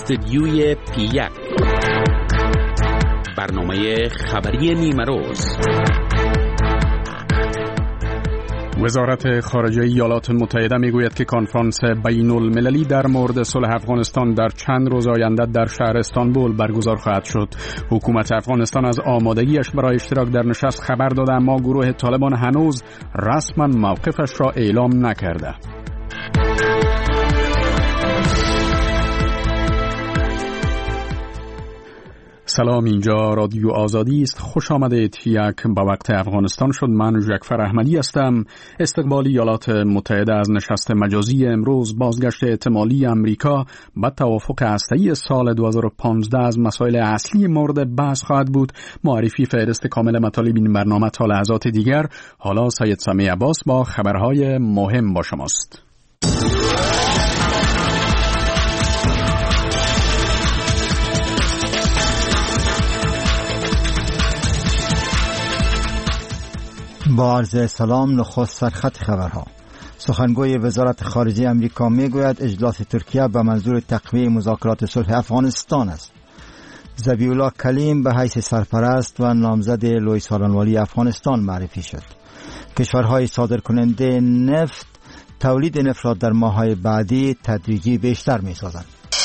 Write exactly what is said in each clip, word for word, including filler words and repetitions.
استدیوی پی یک، برنامه خبری نیمه روز. وزارت خارجه ایالات متحده میگوید که کنفرانس بین المللی در مورد صلح افغانستان در چند روز آینده در شهر استانبول برگزار خواهد شد. حکومت افغانستان از آمادگیش برای اشتراک در نشست خبر داده، اما گروه طالبان هنوز رسما موقفش را اعلام نکرده. سلام، اینجا رادیو آزادی است. خوش آمدید. یک به وقت افغانستان شد. من جعفر احمدی هستم. استقبال ایالات متحده از نشست مجازی امروز، بازگشت احتمالی امریکا به توافق هسته‌ای سال دو هزار و پانزده از مسائل اصلی مورد بحث خواهد بود. معرفی فهرست کامل مطالب این برنامه تا لحظات دیگر. حالا سید سمیع عباس با خبرهای مهم با شماست. با عرض سلام، نخست سرخط خبرها. سخنگوی وزارت خارجه امریکا میگوید اجلاس ترکیه به منظور تقویه مذاکرات صلح افغانستان است. ذبیح الله کلیم به حیث سرپرست و نامزد لوی سالنوالی افغانستان معرفی شد. کشورهای صادرکننده نفت تولید نفت را در ماه‌های بعدی تدریجی بیشتر می‌سازند.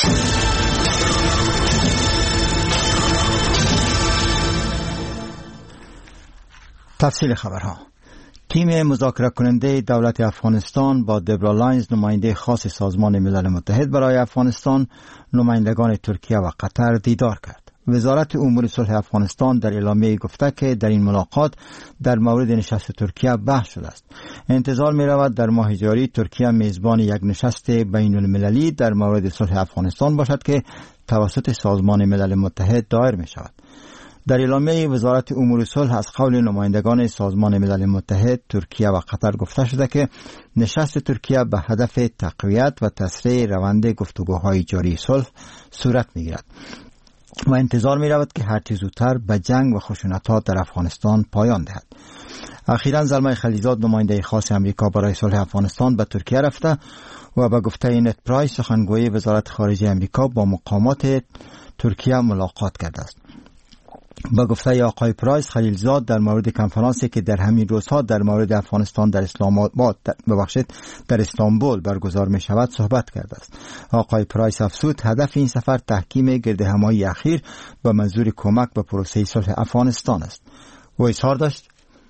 تفصیل خبرها. تیم مذاکره کننده دولت افغانستان با دبرا لاینز، نماینده خاص سازمان ملل متحد برای افغانستان، نمایندگان ترکیه و قطر دیدار کرد. وزارت امور صلح افغانستان در اعلامیه گفته که در این ملاقات در مورد نشست ترکیه بحث شده است. انتظار می رود در ماه جاری ترکیه میزبان یک نشست بین المللی در مورد صلح افغانستان باشد که توسط سازمان ملل متحد دایر می شود. در اعلامیه وزارت امور صلح از قول نمایندگان سازمان ملل متحد، ترکیه و قطر گفته شده که نشست ترکیه به هدف تقویت و تسریع روند گفتگوهای جاری صلح صورت می‌گیرد و انتظار می‌رود که هرچه زودتر به جنگ و خشونت‌ها در افغانستان پایان دهد. اخیراً زلمه خلیلزاد، نماینده خاص امریکا برای صلح افغانستان، به ترکیه رفته و به گفته نت پرایس، سخنگوی وزارت خارجه امریکا، با مقامات ترکیه ملاقات کرده است. با گفته آقای پرایس، خلیلزاد در مورد کنفرانسی که در همین روزها در مورد افغانستان در اسلام آباد ببخشید در استانبول برگزار می شود صحبت کرده است. آقای پرایس افزود هدف این سفر تحکیم گردهمایی اخیر به منظور کمک به پروسه صلح افغانستان است. و اظهار داشت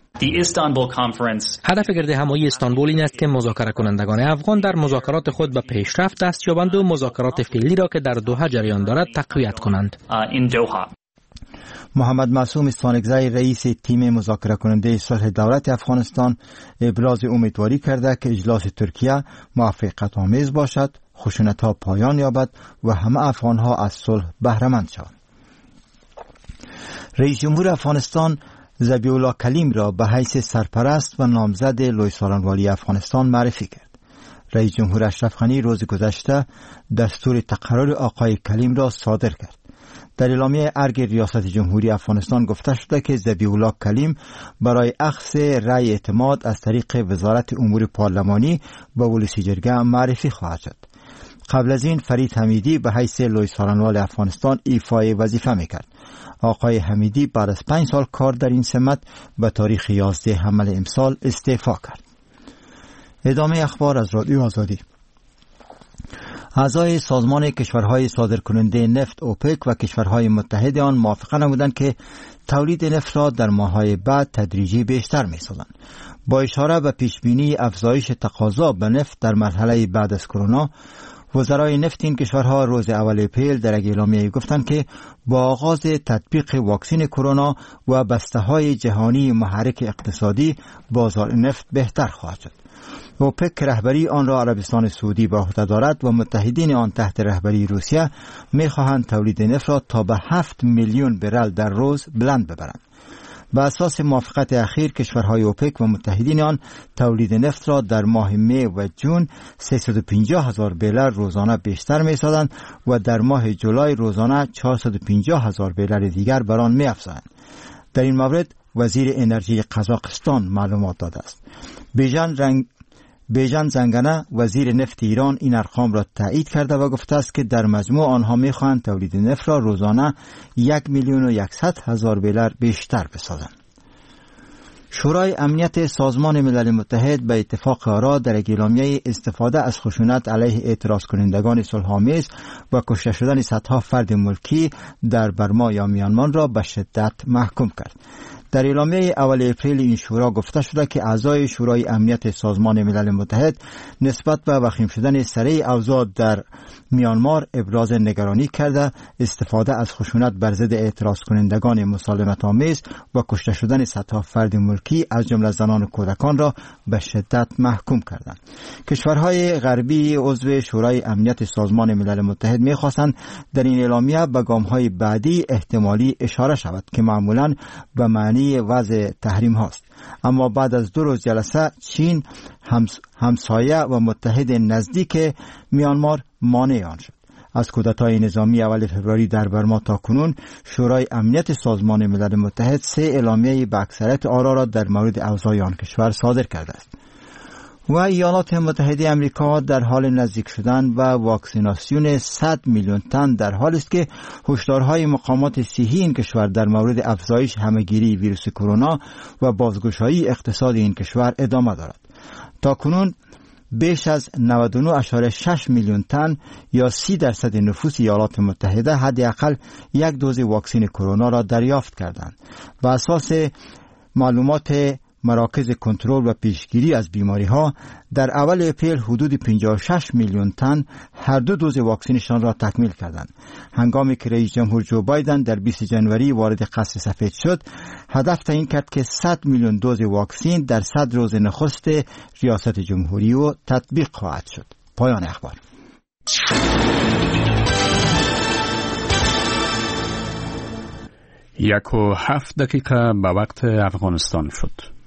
هدف گردهمایی استانبول این است که مذاکره کنندگان افغان در مذاکرات خود به پیشرفت دست یابند و مذاکرات فعلی را که در دوحه جریان دارد تقویت کنند. محمد معصوم استوانکزی، رئیس تیم مذاکره کننده صلح دولت افغانستان، ابراز امیدواری کرده که اجلاس ترکیه موفقیت آمیز باشد، خشونت‌ها پایان یابد و همه افغان‌ها از صلح بهره مند شوند. رئیس جمهور افغانستان ذبیح الله کلیم را به حیث سرپرست و نامزد لوی سالنوالی افغانستان معرفی کرد. رئیس جمهور اشرف غنی روز گذشته دستور تقرر آقای کلیم را صادر کرد. در اعلامیه ارگ ریاست جمهوری افغانستان گفته شده که ذبیح الله کلیم برای اخذ رأی اعتماد از طریق وزارت امور پارلمانی به ولسی جرگه معرفی خواهد شد. قبل از این فرید حمیدی به حیث لوی سالنوال افغانستان ایفای وظیفه میکرد. آقای حمیدی بعد از پنج سال کار در این سمت به تاریخ یازده حمل امسال استعفا کرد. ادامه اخبار از رادیو آزادی. اعضای سازمان کشورهای صادرکننده نفت اوپک و کشورهای متحد آن موافقه نمودند که تولید نفت را در ماه‌های بعد تدریجی بیشتر می‌سازند. با اشاره به پیشبینی افزایش تقاضا به نفت در مرحله بعد از کرونا، وزرای نفت این کشورها روز اول اپریل در یک اعلامیه گفتند که با آغاز تطبیق واکسن کرونا و بسته‌های جهانی محرک اقتصادی، بازار نفت بهتر خواهد شد. اوپک رهبری آن را عربستان سعودی به عهده دارد و متحدین آن تحت رهبری روسیه می‌خواهند تولید نفت را تا به هفت میلیون برل در روز بلند ببرند. بر اساس موافقت اخیر، کشورهای اوپک و متحدین آن تولید نفت را در ماه می و جون سیصد و پنجاه هزار برل روزانه بیشتر می‌سازند و در ماه جولای روزانه چهارصد و پنجاه هزار برل دیگر بر آن می‌افزایند. در این مورد وزیر انرژی قزاقستان معلومات داده است. بیژن رنگ بیژن زنگنه وزیر نفت ایران این ارقام را تایید کرده و گفته است که در مجموع آنها می‌خواهند تولید نفت را روزانه یک میلیون و یکصد هزار بیلر بیشتر بسازند. شورای امنیت سازمان ملل متحد به اتفاق آرا در اعلامیه استفاده از خشونت علیه اعتراض کنندگان صلح‌آمیز و کشته شدن صدها فرد ملکی در برما یا میانمار را به شدت محکوم کرد. در اعلامیه اول اپریل این شورا گفته شده که اعضای شورای امنیت سازمان ملل متحد نسبت به وخیم شدن سریع اوضاع در میانمار ابراز نگرانی کرده استفاده از خشونت بر ضد اعتراض کنندگان مسالمت آمیز و کشته شدن صدها فرد ملکی از جمله زنان و کودکان را به شدت محکوم کردند. کشورهای غربی عضو شورای امنیت سازمان ملل متحد می‌خواستند در این اعلامیه به گام‌های بعدی احتمالی اشاره شود که معمولاً به معنی وضع تحریم هاست، اما بعد از دو روز جلسه چین همس... همسایه و متحد نزدیک میانمار مانع آن شد. از کودتای نظامی اول فوریه در برما تا کنون شورای امنیت سازمان ملل متحد سه اعلامیه به اکثریت آرا را در مورد اوضاع آن کشور صادر کرده است. و ایالات متحده آمریکا در حال نزدیک شدن و واکسیناسیون صد میلیون تن در حالی است که هشدارهای مقامات صحی این کشور در مورد افزایش همهگیری ویروس کرونا و بازگشایی اقتصاد این کشور ادامه دارد. تا کنون بیش از نود و نه ممیز شش میلیون تن یا سی درصد نفوس ایالات متحده حداقل یک دوز واکسن کرونا را دریافت کردند. بر اساس معلومات مراکز کنترل و پیشگیری از بیماری ها در اول اپریل حدود پنجاه و شش میلیون تن هر دو دوز واکسنشان را تکمیل کردند. هنگامی که رئیس جمهور جو بایدن در بیست جنوری وارد قصر سفید شد، هدف تعیین کرد که صد میلیون دوز واکسن در صد روز نخست ریاست جمهوری و تطبیق خواهد شد. پایان اخبار. یک و هفت دقیقه به وقت افغانستان شد.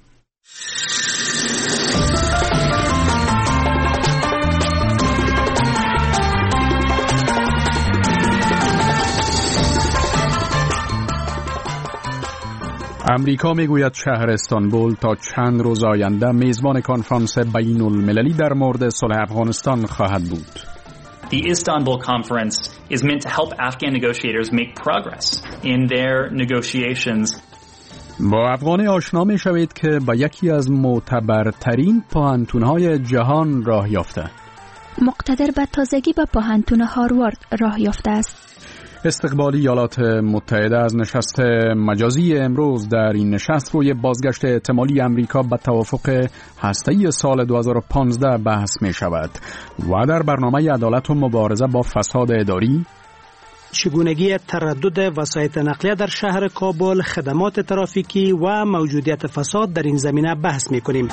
امریکا میگوید شهر استانبول تا چند روز آینده میزبان کنفرانس بین المللی در مورد صلح افغانستان خواهد بود. The Istanbul Conference is meant to help Afghan negotiators make progress in their negotiations. با افغانی آشنا می شوید که با یکی از معتبرترین پوهنتون‌های جهان راه یافته. مقتدر به تازگی به پوهنتون هاروارد راه یافته است. استقبال ایالات متحده از نشست مجازی امروز در این نشست روی بازگشت احتمالی امریکا به توافق هسته‌ای سال دو هزار و پانزده بحث می شود و در برنامه عدالت و مبارزه با فساد اداری، چگونگی تردد وسایط نقلیه در شهر کابل، خدمات ترافیکی و موجودیت فساد در این زمینه بحث می کنیم.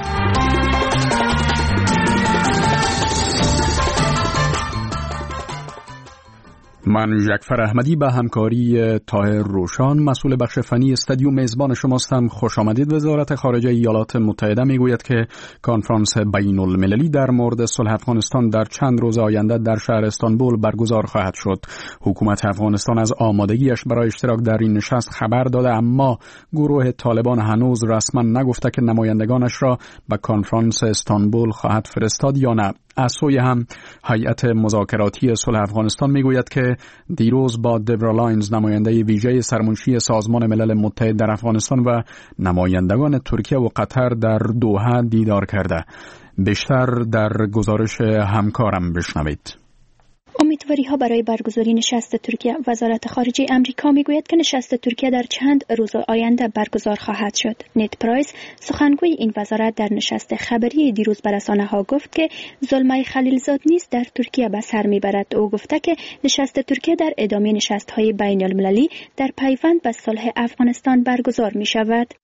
من جعفر احمدی به همکاری طاهر روشان مسئول بخش فنی استادیوم میزبان شماستم. خوش آمدید. وزارت خارجه ایالات متحده میگوید که کنفرانس بین المللی در مورد صلح افغانستان در چند روز آینده در شهر استانبول برگزار خواهد شد. حکومت افغانستان از آمادگیش برای اشتراک در این نشست خبر داده، اما گروه طالبان هنوز رسما نگفته که نمایندگانش را به کنفرانس استانبول خواهد فرستاد یا نه. از سوی هم هیئت مذاکراتی صلح افغانستان میگوید که دیروز با دبرا لاینز نماینده ویژه سرمنشی سازمان ملل متحد در افغانستان و نمایندگان ترکیه و قطر در دوحه دیدار کرده. بیشتر در گزارش همکارم بشنوید. امیدواری ها برای برگزاری نشست ترکیه. وزارت خارجه امریکا میگوید که نشست ترکیه در چند روز آینده برگزار خواهد شد. نت پرایس سخنگوی این وزارت در نشست خبری دیروز به رسانه ها گفت که زلمه خلیلزاد نیز در ترکیه به سر میبرد. او گفته که نشست ترکیه در ادامه نشست های بین المللی در پیوند به صلح افغانستان برگزار می شود.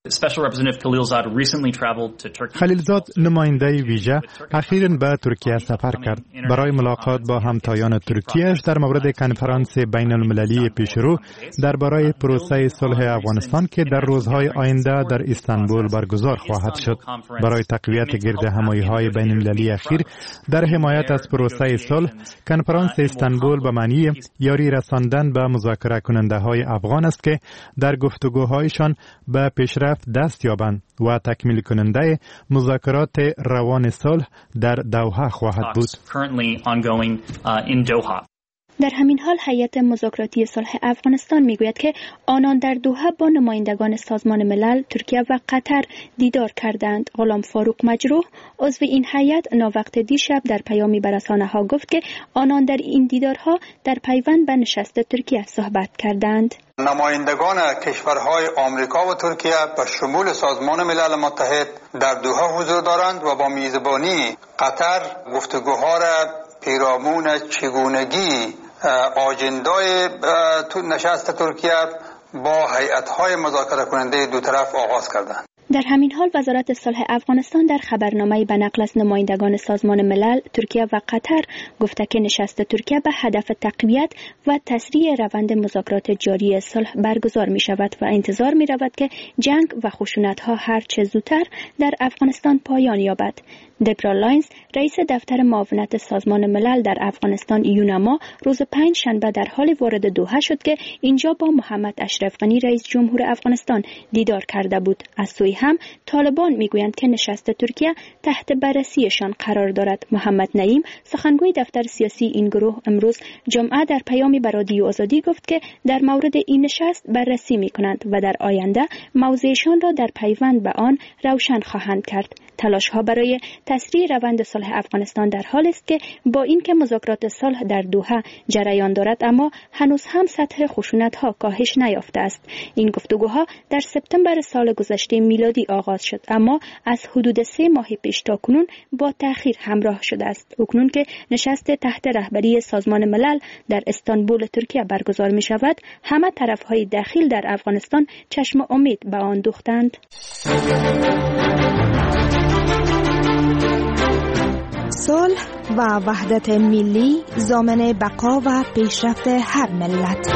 خلیلزاد نماینده ویژه اخیراً به ترکیه سفر کرد برای ملاقات با همتایان ترکیهش در مورد کنفرانس بین المللی پیشرو درباره پروسه صلح افغانستان که در روزهای آینده در استانبول برگزار خواهد شد. برای تقویت گرد همایی‌های بین المللی اخیر در حمایت از پروسه صلح، کنفرانس استانبول به معنی یاری رساندن به مذاکره کننده های افغان است که در گفتگوهایشان به پیشرفت دست یابند. و تکمیل کننده مذاکرات روان صلح در دوحه خواهد بود. در همین حال هیئت مذاکراتی صلح افغانستان میگوید که آنان در دوحه با نمایندگان سازمان ملل، ترکیه و قطر دیدار کردند. غلام فاروق مجروح، عضو این هیئت، ناوقت دیشب در پیامی به رسانه‌ها گفت که آنان در این دیدارها در پیوند به نشست ترکیه صحبت کردند. نمایندگان کشورهای آمریکا و ترکیه به شمول سازمان ملل متحد در دوحه حضور دارند و با میزبانی قطر گفتگوها را پیرامون چگونگی آجندای نشست ترکیه با هیئت‌های مذاکره کننده دو طرف آغاز کردند. در همین حال وزارت صلح افغانستان در خبرنامه‌ای به نقل از نمایندگان سازمان ملل، ترکیه و قطر گفته که نشست ترکیه به هدف تقویت و تسریع روند مذاکرات جاری صلح برگزار می شود و انتظار می رود که جنگ و خشونت‌ها هر چه زودتر در افغانستان پایان یابد. دبرا لاینز، رئیس دفتر معاونت سازمان ملل در افغانستان یونما، روز پنج شنبه در حال وارد دوحه شد که اینجا با محمد اشرف غنی رئیس جمهور افغانستان دیدار کرده بود. از سوی هم طالبان میگویند که نشست ترکیه تحت بررسیشان قرار دارد. محمد نعیم، سخنگوی دفتر سیاسی این گروه، امروز جمعه در پیامی به رادیو آزادی گفت که در مورد این نشست بررسی میکنند و در آینده موضعشان را در پیوند به آن روشن خواهند کرد. تلاش‌ها برای تسریع روند صلح افغانستان در حال است که با اینکه مذاکرات صلح در دوحه جریان دارد، اما هنوز هم سطح خشونت‌ها کاهش نیافته است. این گفتگوها در سپتامبر سال گذشته میلادی آغاز شد، اما از حدود سه ماه پیش تا کنون با تأخیر همراه شده است. اکنون که نشست تحت رهبری سازمان ملل در استانبول ترکیه برگزار می شود، همه طرف‌های داخل در افغانستان چشم امید به آن دوختند. صلح و وحدت ملی ضامن بقا و پیشرفت هر ملت.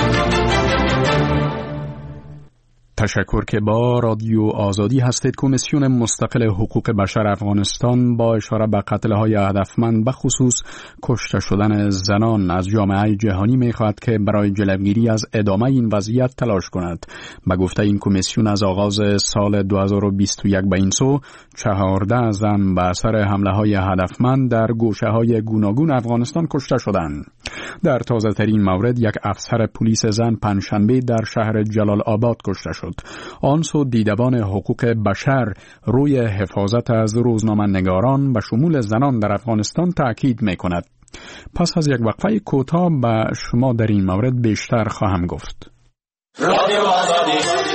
تشکر که با رادیو آزادی هستید. کمیسیون مستقل حقوق بشر افغانستان با اشاره به قتل‌های هدفمند به خصوص کشته شدن زنان از جامعه جهانی می‌خواهد که برای جلوگیری از ادامه این وضعیت تلاش کند. به گفته این کمیسیون از آغاز سال دو هزار و بیست و یک به این سو چهارده زن به اثر حمله‌های هدفمند در گوشه‌های گوناگون افغانستان کشته شدند. در تازه‌ترین مورد یک افسر پلیس زن پنجشنبه در شهر جلال آباد کشته شد. آن سو دیدبان حقوق بشر روی حفاظت از روزنامه‌نگاران به شمول زنان در افغانستان تاکید می‌کند. پس از یک وقفه کوتاه به شما در این مورد بیشتر خواهم گفت. رادیو آزادی.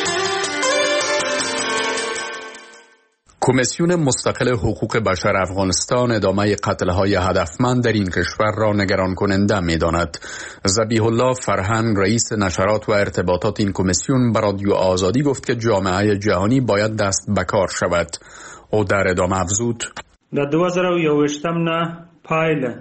کمیسیون مستقل حقوق بشر افغانستان ادامه قتل‌های هدفمند در این کشور را نگران کننده می‌داند. ذبیح الله فرهنگ، رئیس نشرات و ارتباطات این کمیسیون، به رادیو آزادی گفت که جامعه جهانی باید دست به کار شود. او در ادامه افزود: در دو هزار و یوویشت نه پایله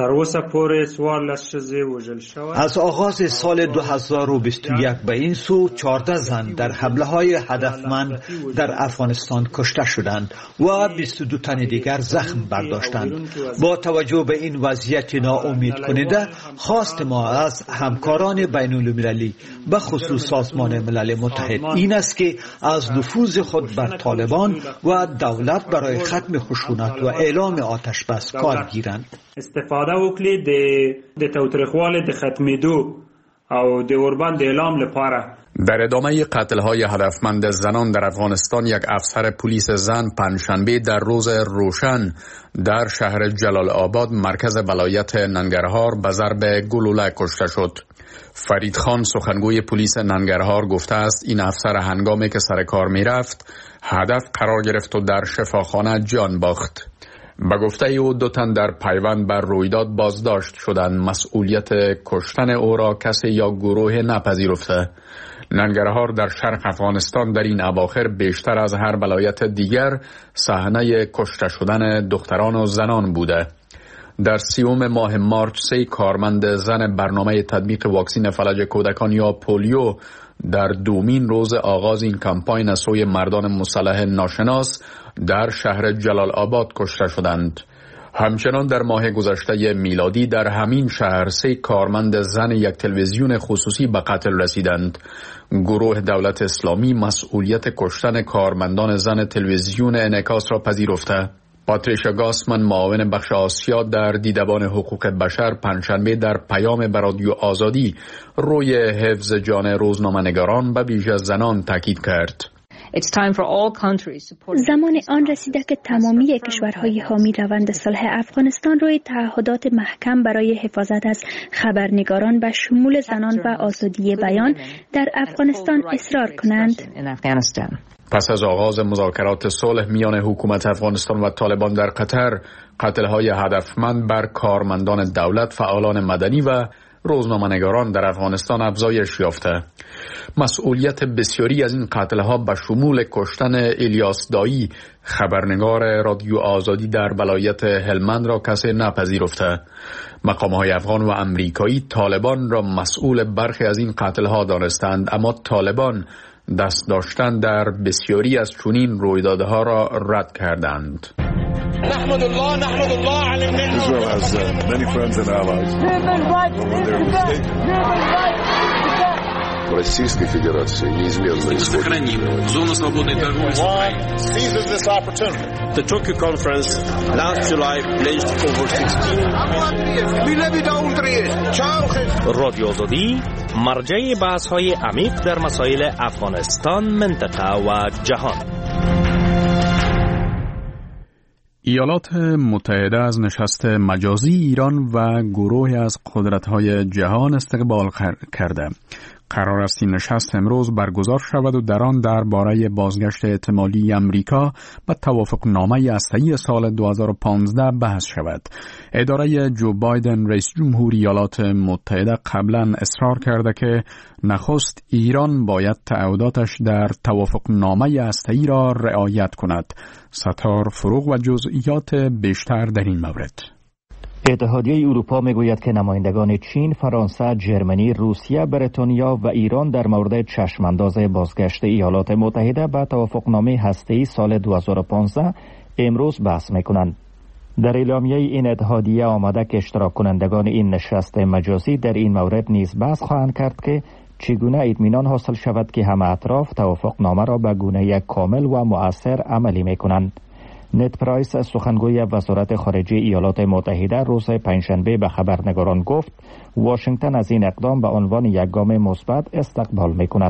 از آغاز سال دو هزار و بیست و یک به این سو چهارده زن در حمله‌های هدفمند در افغانستان کشته شدند و بیست و دو تن دیگر زخم برداشتند. با توجه به این وضعیت ناامید کننده، خواست ما از همکاران بین المللی به خصوص سازمان ملل متحد این است که از نفوذ خود بر طالبان و دولت برای ختم خشونت و اعلام آتش بس کار گیرند. استفاده وکړي د د توترخواله د ختمېدو او د اوربان د اعلام لپاره. در ادامه قتل‌های هدفمند زنان در افغانستان، یک افسر پلیس زن پنجشنبه در روز روشن در شهر جلال آباد مرکز ولایت ننگرهار به ضرب گلوله کشته شد. فرید خان، سخنگوی پلیس ننگرهار، گفته است این افسر هنگامی که سر کار می‌رفت هدف قرار گرفت و در شفاخانه جان باخت. به گفته او دو تن در پیوند بر رویداد بازداشت شدند. مسئولیت کشتن او را کسی یا گروه نپذیرفته. ننگرهار در شرق افغانستان در این اواخر بیشتر از هر ولایت دیگر صحنه کشته شدن دختران و زنان بوده. در سیوم ماه مارچ سه کارمند زن برنامه تطبیق واکسن فلج کودکان یا پولیو در دومین روز آغاز این کمپاین از سوی مردان مسلح ناشناس در شهر جلال آباد کشته شدند. همچنان در ماه گذشته میلادی در همین شهر سه کارمند زن یک تلویزیون خصوصی به قتل رسیدند. گروه دولت اسلامی مسئولیت کشتن کارمندان زن تلویزیون انعکاس را پذیرفته. پاتریشا گاسمن، معاون بخش آسیا در دیدبان حقوق بشر، پنجشنبه در پیام به رادیو آزادی روی حفظ جان روزنامه‌نگاران به ویژه زنان تاکید کرد. زمان آن رسیده که تمامی کشورهای حامی روند صلح افغانستان روی تعهدات محکم برای حفاظت از خبرنگاران به شمول زنان و آزادی بیان در افغانستان اصرار کنند. پس از آغاز مذاکرات صلح میان حکومت افغانستان و طالبان در قطر، قتل‌های هدفمند بر کارمندان دولت، فعالان مدنی و روزنامه‌نگاران در افغانستان افزایش یافته. مسئولیت بسیاری از این قتل‌ها به شمول کشتن الیاس دایی، خبرنگار رادیو آزادی در ولایت هلمند، را کسی نپذیرفته. مقام‌های افغان و امریکایی طالبان را مسئول برخی از این قتل‌ها دانستند، اما طالبان دست داشتن در بسیاری از چنین رویدادها را رد کردند. نحمد الله نحمد الله على النعمة. Israel has uh, many friends and allies. Российской Федерации неизменно сохраним зону свободной торговли с Украиной. Seizes this opportunity. The Tokyo conference last July pledged over sixteen. رادیو آزادی مرجع بحث‌های عمیق در مسائل افغانستان، منطقه و جهان. ایالات متحده از نشست مجازی ایران و گروهی از قدرت‌های جهان استقبال کرده. قرار است این نشست امروز برگزار شود و در آن درباره بازگشت احتمالی امریکا به توافقنامه هسته‌ای سال دو هزار و پانزده بحث شود. اداره جو بایدن رئیس جمهور ایالات متحده قبلا اصرار کرده که نخست ایران باید تعهداتش در توافقنامه هسته‌ای را رعایت کند. ستار فروغ و جزئیات بیشتر در این مورد. اتحادیه اروپا میگوید که نمایندگان چین، فرانسه، جرمنی، روسیه، بریتانیا و ایران در مورد چشمانداز بازگشت ایالات متحده به توافقنامه هسته‌ای سال دو هزار و پانزده امروز بحث میکنند. در اعلامیه این اتحادیه آمده که اشتراک کنندگان این نشست مجازی در این مورد نیز بحث خواهند کرد که چگونه اطمینان حاصل شود که همه اطراف توافقنامه را به گونه کامل و مؤثر عملی میکنند. نت پرایس، سخنگوی وزارت خارجه ایالات متحده، روز پنجشنبه به خبرنگاران گفت واشنگتن از این اقدام به عنوان یک گام مثبت استقبال میکند.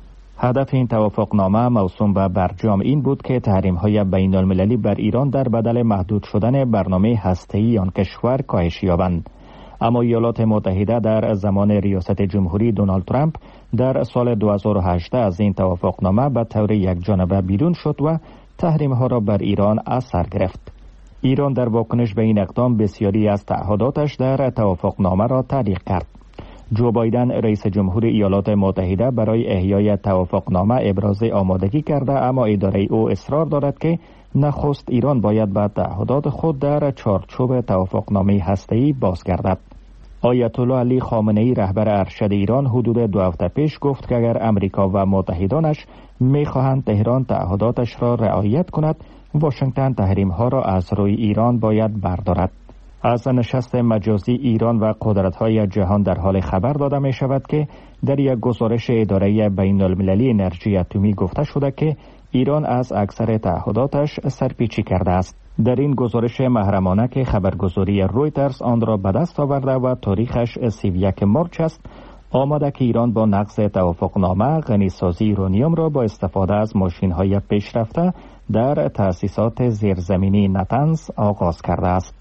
هدف این توافقنامه موسوم به برجام این بود که تحریم‌های بین‌المللی بر ایران در بدل محدود شدن برنامه هسته‌ای آن کشور کاهش یابند. اما ایالات متحده در زمان ریاست جمهوری دونالد ترامپ در سال دو هزار و هجده از این توافقنامه به طور یکجانبه بیرون شد و تحریم‌ها را بر ایران اثر گرفت. ایران در واکنش به این اقدام بسیاری از تعهداتش در توافقنامه را تعلیق کرد. جو بایدن رئیس جمهور ایالات متحده برای احیای توافقنامه ابراز آمادگی کرده، اما اداره او اصرار دارد که نخست ایران باید به تعهدات خود در چارچوب توافقنامه هسته‌ای بازگردد. آیت الله علی خامنه‌ای رهبر ارشد ایران حدود دو هفته پیش گفت که اگر امریکا و متحدانش می‌خواهند تهران تعهداتش را رعایت کند، واشنگتن تحریم‌ها را از روی ایران باید بردارد. از نشست مجازی ایران و قدرت‌های جهان در حال خبر داده می‌شود که در یک گزارش اداره بین‌المللی انرژی اتمی گفته شده که ایران از اکثر تعهداتش سرپیچی کرده است. در این گزارش محرمانه که خبرگزاری رویترز آن را به دست آورده و تاریخش سی و یک مارچ است، آمده که ایران با نقض توافقنامه غنیسازی یورانیوم را با استفاده از ماشین‌های پیشرفته در تأسیسات زیرزمینی نتنز آغاز کرده است.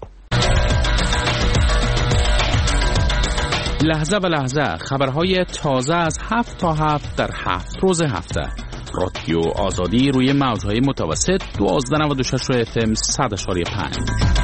لحظه به لحظه خبرهای تازه از هفت تا هفت در هفت روز هفته. رادیو آزادی روی موجهای متوسط دوازده نود و شش اف ام صد اشاری پنج.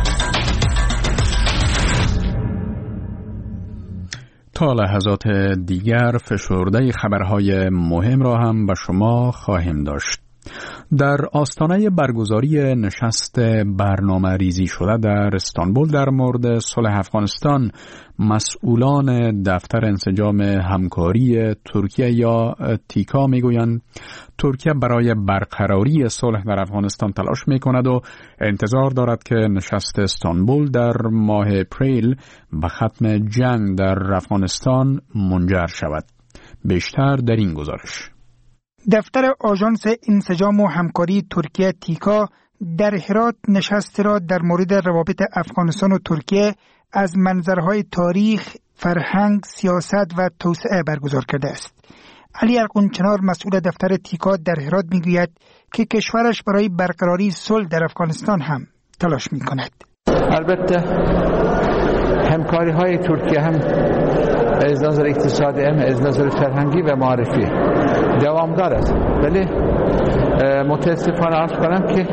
تا لحظات دیگر فشرده خبرهای مهم را هم به شما خواهیم داشت. در آستانه برگزاری نشست برنامه ریزی شده در استانبول در مورد صلح افغانستان، مسئولان دفتر انسجام همکاری ترکیه یا تیکا میگویند ترکیه برای برقراری صلح در افغانستان تلاش میکند و انتظار دارد که نشست استانبول در ماه اپریل به ختم جنگ در افغانستان منجر شود. بیشتر در این گزارش. دفتر آژانس انسجام و همکاری ترکیه تیکا در هرات نشست را در مورد روابط افغانستان و ترکیه از منظرهای تاریخ، فرهنگ، سیاست و توسعه برگزار کرده است. علی ارقونچنار مسئول دفتر تیکا در هرات میگوید که کشورش برای برقراری صلح در افغانستان هم تلاش میکند. البته همکاری های ترکیه هم از نظر اقتصادی هم از نظر فرهنگی و معرفی دوامدار است، ولی متاسفانه عرض کنم که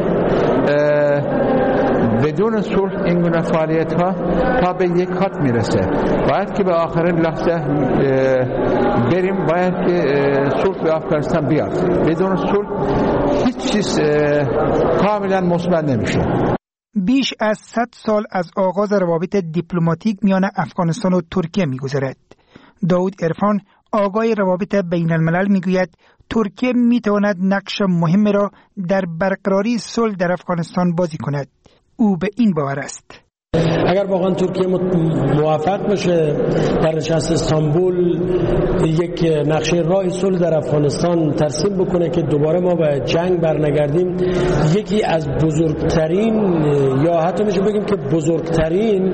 بدون صلح این گونه فعالیت ها تا به یک خط میرسه. باید که به آخرین لحظه بریم، باید که صلح به افغانستان بیاد. بدون صلح هیچ چیز کاملا مثبت نمیشه. بیش از صد سال از آغاز روابط دیپلماتیک میان افغانستان و ترکیه میگذرد. داود عرفان آقای روابط بین الملل میگوید ترکیه میتواند نقش مهم را در برقراری صلح در افغانستان بازی کند. او به این باور است. اگر واقعا ترکیه موفق بشه در نشست استانبول یک نقشه راه صلح در افغانستان ترسیم بکنه که دوباره ما به جنگ برنگردیم، یکی از بزرگترین یا حتی میشه بگیم که بزرگترین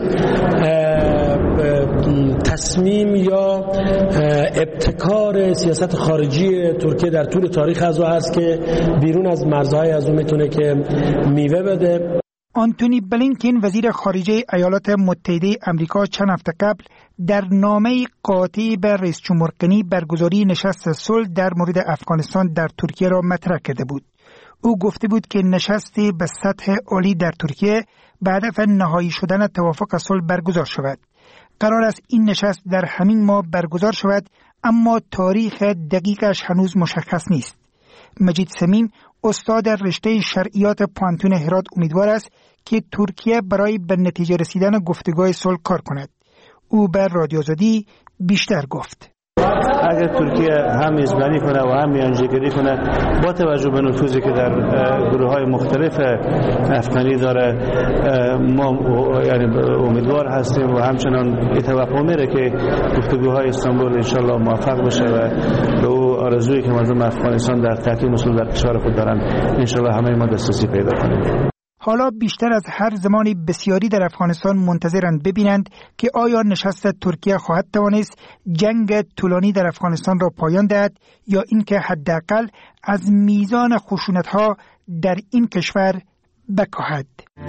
تصمیم یا ابتکار سیاست خارجی ترکیه در طول تاریخ از او هست که بیرون از مرزهای از او میتونه که میوه بده. آنتونی بلینکن وزیر خارجه ایالات متحده آمریکا چند هفته قبل در نامه قاطعی به رئیس جمهور غنی برگزاری نشست صلح در مورد افغانستان در ترکیه را مطرح کرده بود. او گفته بود که نشستی به سطح عالی در ترکیه به هدف نهایی شدن توافق صلح برگزار شود. قرار است این نشست در همین ماه برگزار شود، اما تاریخ دقیقش هنوز مشخص نیست. مجید سمیم استاد رشته شرعیات پانتون هرات امیدوار است که ترکیه برای به نتیجه رسیدن گفتگوهای صلح کار کند. او به رادیو آزادی بیشتر گفت. اگر ترکیه هم میزبانی کنه و هم میانجیگری کنه با توجه به نفوذی که در گروه های مختلف افغانی داره، ما یعنی امیدوار هستیم و همچنان توقع میره که گفتگوهای استانبول انشالله موفق بشه و به او آرزویی که مردم افغانستان در تحکیم اصول در کشور خود دارن انشالله همه ما دسترسی پیدا کنیم. حالا بیشتر از هر زمانی بسیاری در افغانستان منتظرند ببینند که آیا نشست ترکیه خواهد توانست جنگ طولانی در افغانستان را پایان دهد یا اینکه حداقل از میزان خشونت‌ها در این کشور بکاهد.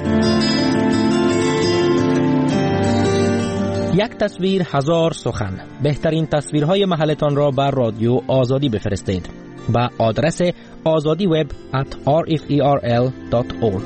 یک تصویر هزار سخن. بهترین تصویرهای محلتان را بر رادیو آزادی بفرستید با آدرس azadi web at r f e r l dot org.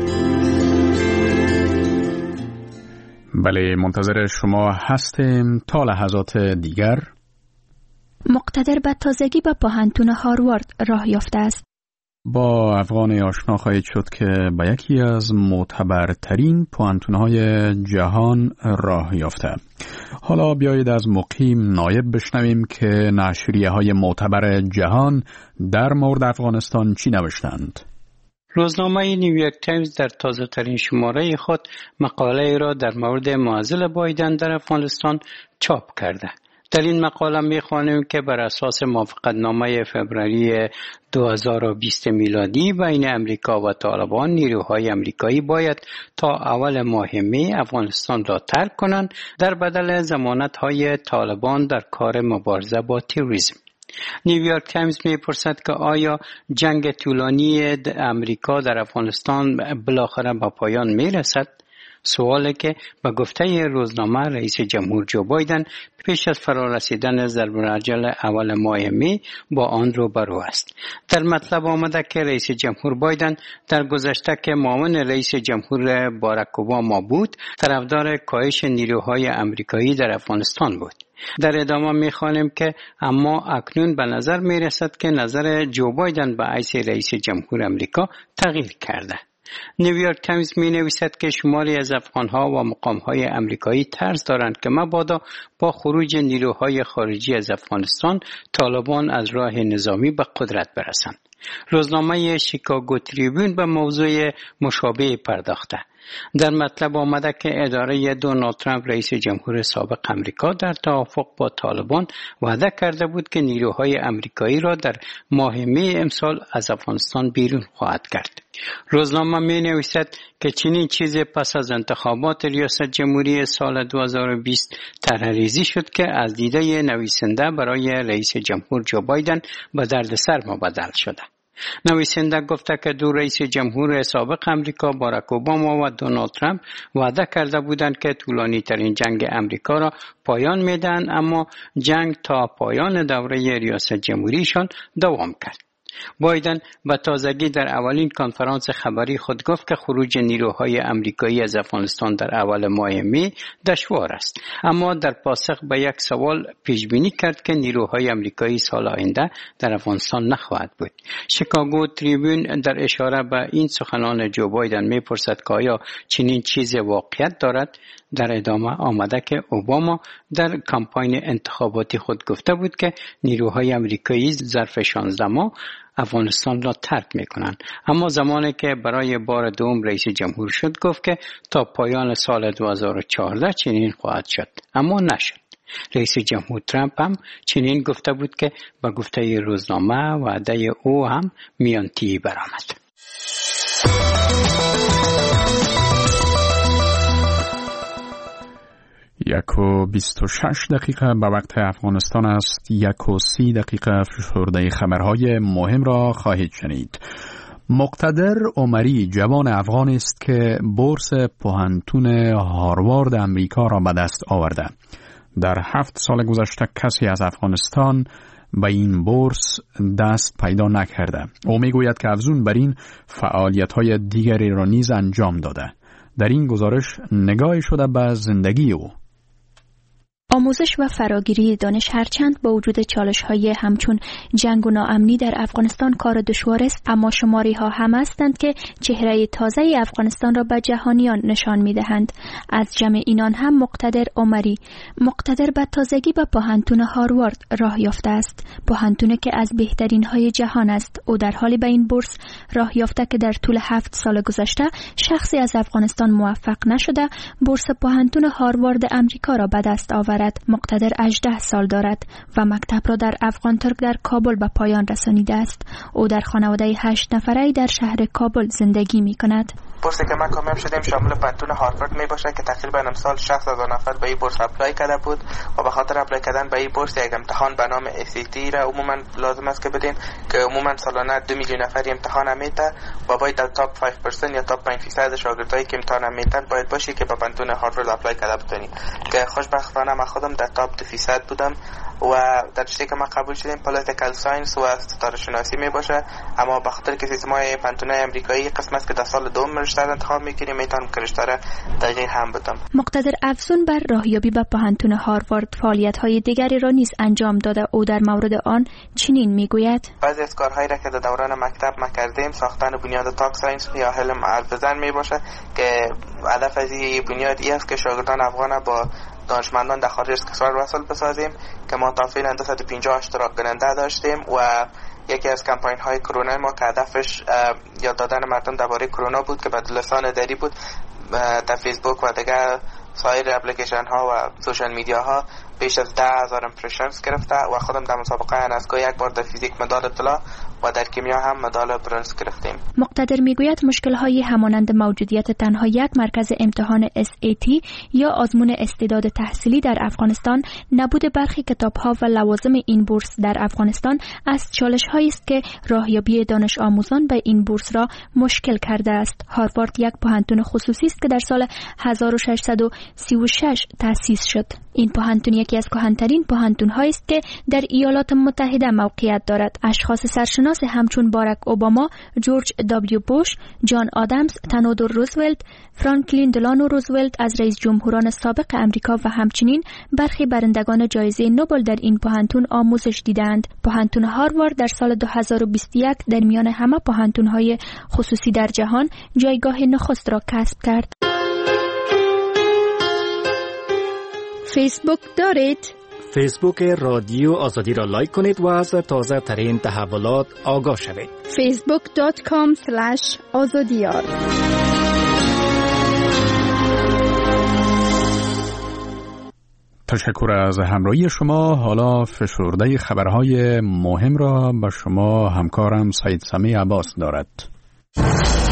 بله، منتظر شما هستیم تا لحظات دیگر. مقتدر به تازگی به پاهنتون هاروارد راه یافته است. با افغان آشنا خواهید شد که به یکی از معتبرترین پوانتون‌های جهان راه یافته. حالا بیایید از مقیم نایب بشنویم که نشریه‌های معتبر جهان در مورد افغانستان چی نوشتند. روزنامه نیویورک تایمز در تازه ترین شماره خود مقاله را در مورد معضل بایدن در افغانستان چاپ کرده. در این مقاله می‌خوانیم که بر اساس موافقتنامه فوریه دو هزار و بیست میلادی بین امریکا و طالبان، نیروهای امریکایی باید تا اول ماه می افغانستان را ترک کنند در بدل ضمانت‌های طالبان در کار مبارزه با تروریسم. نیویورک تایمز می‌پرسد که آیا جنگ طولانی امریکا در افغانستان بالاخره به پایان می‌رسد؟ سوالی که به گفته روزنامه رئیس جمهور جو بایدن پیش از فرارسیدن ضرب العجل اول ماه می با آن روبرو است. در مطلب آمده که رئیس جمهور بایدن در گذشته که معاون رئیس جمهور باراک اوباما بود، طرفدار کاهش نیروهای امریکایی در افغانستان بود. در ادامه میخوانیم که اما اکنون به نظر میرسد که نظر جو بایدن به حیث رئیس جمهور امریکا تغییر کرده. نیویورک تایمز می نویسد که شماری از افغانها و مقامهای امریکایی ترس دارند که مبادا با خروج نیروهای خارجی از افغانستان طالبان از راه نظامی به قدرت برسند. روزنامه شیکاگو تریبیون به موضوع مشابه پرداخته. در مطلب آمده که اداره دونالد ترامپ رئیس جمهور سابق امریکا در توافق با طالبان وعده کرده بود که نیروهای امریکایی را در ماه می امسال از افغانستان بیرون خواهد کرد. روزنامه می نویسد که چنین چیزی پس از انتخابات ریاست جمهوری سال دو هزار و بیست طرح‌ریزی شد که از دیده نویسنده برای رئیس جمهور جو بایدن به دردسر مبدل شده. نویسنده گفته که دو رئیس جمهور سابق امریکا باراک اوباما و دونالد ترامپ وعده کرده بودند که طولانی ترین جنگ امریکا را پایان میدن، اما جنگ تا پایان دوره ریاست جمهوریشان دوام کرد. بایدن به تازگی در اولین کنفرانس خبری خود گفت که خروج نیروهای امریکایی از افغانستان در اول ماه می دشوار است، اما در پاسخ به یک سوال پیش بینی کرد که نیروهای امریکایی سال آینده در افغانستان نخواهد بود. شیکاگو تریبیون در اشاره به این سخنان جو بایدن میپرسد که آیا چنین چیزی واقعیت دارد؟ در ادامه آمده که اوباما در کمپاین انتخاباتی خود گفته بود که نیروهای امریکایی ظرف شانزده ماه افغانستان را ترک میکنند، اما زمانی که برای بار دوم رئیس جمهور شد گفت که تا پایان سال دو هزار و چهارده چنین خواهد شد، اما نشد. رئیس جمهور ترامپ هم چنین گفته بود که به گفته روزنامه وعده او هم میانتی برآمد. یک و بیست و شش دقیقه به وقت افغانستان است. یک و سی دقیقه فشرده خبرهای مهم را خواهید شنید. مقتدر عمری جوان افغان است که بورس پوهنتون هاروارد امریکا را به دست آورده. در هفت سال گذشته کسی از افغانستان به این بورس دست پیدا نکرده. او میگوید که افزون بر این فعالیت‌های دیگری را نیز انجام داده. در این گزارش نگاهی شده به زندگی او. آموزش و فراگیری دانش هرچند با وجود چالش‌های همچون جنگ و ناامنی در افغانستان کار دشوار است، اما شماری‌ها هم هستند که چهره تازه افغانستان را به جهانیان نشان می‌دهند. از جمع اینان هم مقتدر عمری. مقتدر به تازگی به پوهنتون هاروارد راه یافته است، پوهنتونی که از بهترین‌های جهان است. او در حالی به این بورس راه یافته که در طول هفت سال گذشته شخصی از افغانستان موفق نشده بورس پوهنتون هاروارد امریکا را به دست آورد. مقتدر هجده سال دارد و مکتب را در افغان ترک در کابل به پایان رسانیده است. او در خانواده هشت نفره در شهر کابل زندگی می کند. بورسی که ما کامیاب شدیم شامل پوهنتون هاروارد می باشه که تقریبا امسال شصت هزار نفر به این بورس اپلای کرده بود و به خاطر اپلای کردن به این بورس یک امتحان به نام ای سی تی را عموما لازم است که بدین که عموما سالانه دو میلیون نفر امتحان میده و باید در تاپ پنج درصد یا تاپ پنج درصد شاگردایی که امتحان میدن باید باشی که به پوهنتون هاروارد اپلای کرده بتونید. که خوشبختانه من خودم در تاپ دو درصد بودم و در رشته که ما قبول شدیم پولیتیکال ساینس و ستاره شناسی می باشه، اما به خاطر که سیستم‌های پوهنتون‌های آمریکایی قسم است که در سال دوم رشته را انتخاب می‌کنیم میتونم که رشته را تغییر هم بدم. مقتدر افزون بر راهیابی به پوهنتون هاروارد فعالیت‌های دیگری را نیز انجام داده. او در مورد آن چنین میگوید: بعضی از کارهایی را که در دوران مکتب ما کردیم ساختن بنیاد تاک ساینس یا علم ارزن می باشه که هدف از این بنیاد است که شاگردان افغان با دانشمندان در خارج از کشور وصل بسازیم که ما تا فعلا دویست و پنجاه اشتراک کننده داشتیم و یکی از کمپاین های کرونا ما که هدفش یاد دادن مردم درباره کرونا بود که به لسان دری بود در فیسبوک و دیگر سایر اپلیکیشن ها و سوشال میدیا ها بیش از ده هزار امپرشنز گرفته و خودم در مسابقه انسکو یک بار در فیزیک مدال طلا و در کیمیا هم مدال برنز گرفتیم. مقتدر میگوید مشکل‌های همانند موجودیت تنها یک مرکز امتحان اس ای تی یا آزمون استعداد تحصیلی در افغانستان، نبود برخی کتاب‌ها و لوازم این بورس در افغانستان از چالش‌هایی است که راهیابی دانش آموزان به این بورس را مشکل کرده است. هاروارد یک پوهنتون خصوصی است که در سال هزار و ششصد و سی و شش تأسیس شد. این پوهنتون یک یکی از کهن‌ترین پوهنتون‌هایی است که در ایالات متحده موقعیت دارد. اشخاص سرشناس همچون باراک اوباما، جورج دبلیو بوش، جان آدمز، تئودور روزولت، فرانکلین دلانو روزولت از رئیس جمهوران سابق امریکا و همچنین برخی برندگان جایزه نوبل در این پوهنتون آموزش دیدند. پوهنتون هاروارد در سال دو هزار و بیست و یک در میان همه پوهنتون‌های خصوصی در جهان جایگاه نخست را کسب کرد. فیسبوک دارید؟ فیسبوک رادیو آزادی را لایک کنید و از تازه ترین تحولات آگاه شوید. فیسبوک دات کام اسلش آزادیار. تشکر از همراهی شما. حالا فشرده خبرهای مهم را به شما همکارم سید سمی عباس دارد.